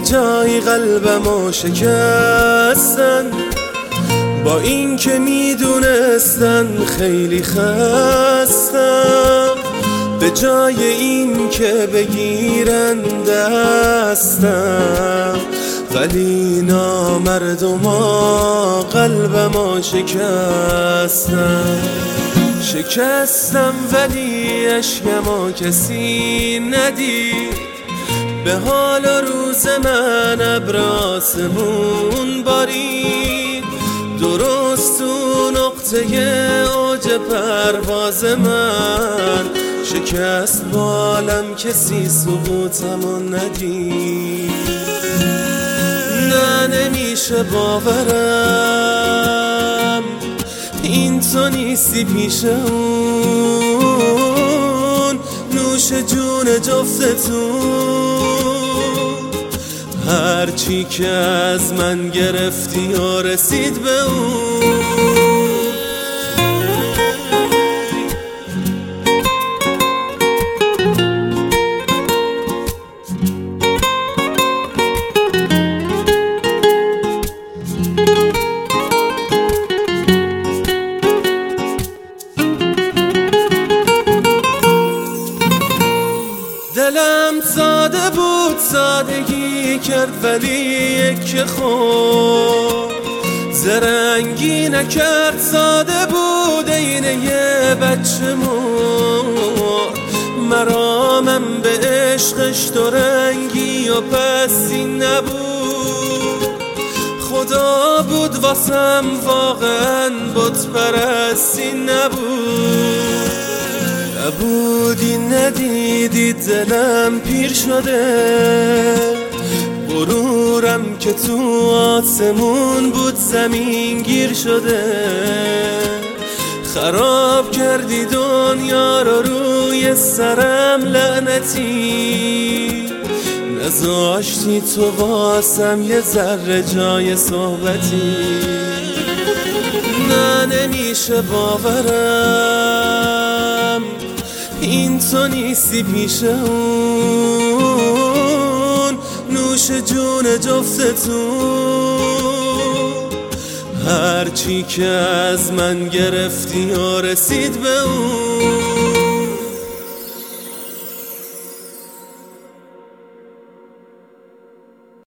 جای قلبمو شکستن، با این که میدونستن خیلی خستم، به جای این که بگیرن دستم، ولی نامردما قلبمو شکستم ولی اشکمو کسی ندید، به حال و روز من ابر آسمون بارید، درست تو نقطه اوج پرواز من شکست بالم، کسی سقوطمو ندید. نه نمیشه باورم این تو نیستی پیش اون، نوش جون جفتتون، هرچی که از من گرفتی و رسید به اون. دلم ساده بود سادگی کرد، ولی یک خود زرنگی نکرد، ساده بود این یه بچه مرد، مرامم به عشقش تو رنگی و پسی نبود، خدا بود واسم واقعا بت پرستی نبود، نبودی ندیدی دلم پیر شده، غرورم که تو آسمون بود زمین گیر شده، خراب کردی دنیا رو روی سرم لعنتی، نذاشتی تو واسم یه ذره جای صحبتی. نه نمیشه باورم این تو نیستی پیش اون، نوش جون جفتتون، هرچی که از من گرفتی و رسید به اون.